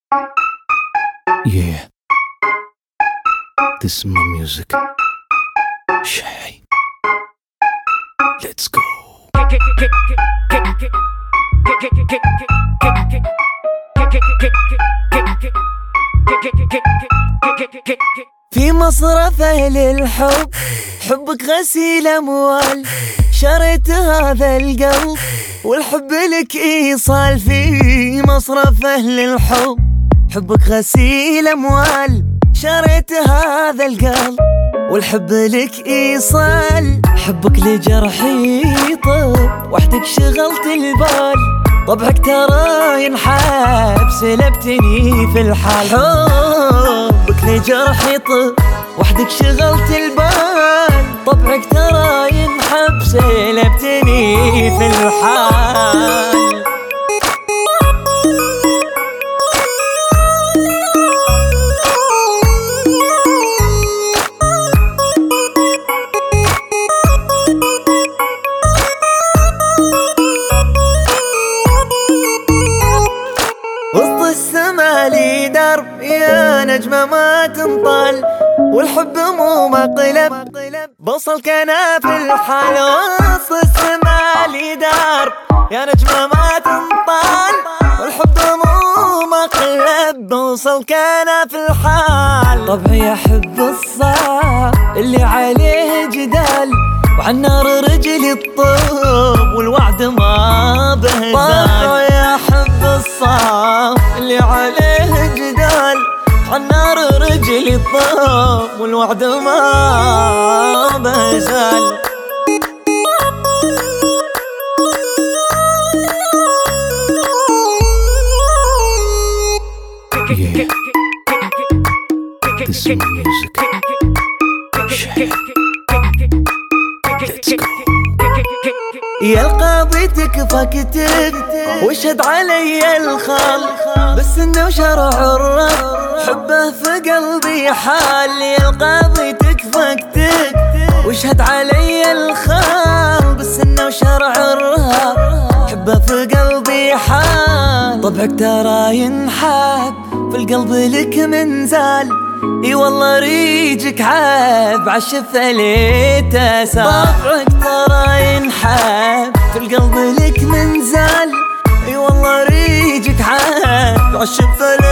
Yeah, this is my music. Shay, let's go. في مصرف أهل الحب حبك غسيل أموال، شريت هذا القلب والحب لك إيصال. في مصرف أهل الحب حبك غسيل أموال، شريت هذا القلب والحب لك إيصال. حبك لجرحي طب وحدك شغلت البال، طبعك ترى ينحب سلبتني في الحال. حبك لجرحي طب وحدك شغلت البال، طبعك ترى ينحب سلبتني في الحال. وسط السما لي درب يا نجمة ما تنطال، والحب مو مقلب بوصل كنا في الحال. وسط السما لي درب يا نجمة ما تنطال، والحب مو مقلب بوصل كنا في الحال. طبعي أحب الصعب اللي عليه جدال، وعن نار رجلي الطوب والوعد ما بهزال. طبعي أحب الصعب اللي عليه جدال، عن نار رجلي الطوب والوعد ما بهزال. Yeah, this is my music. Shay, let's go. يا القاضي تكفى كتب واشهد علي الخال، بس انه شرع الرب حبه في قلبي حال. يا القاضي تكفى كتب واشهد علي الخال، بس انه شرع الرب حبه في قلبي حال. طبعك ترى ينحب في القلب لك منزال، اي والله ريجك عاب عالشفة ليته سال. طبعك ترى ينحب في القلب لك منزال، اي والله ريجك عاب عالشفة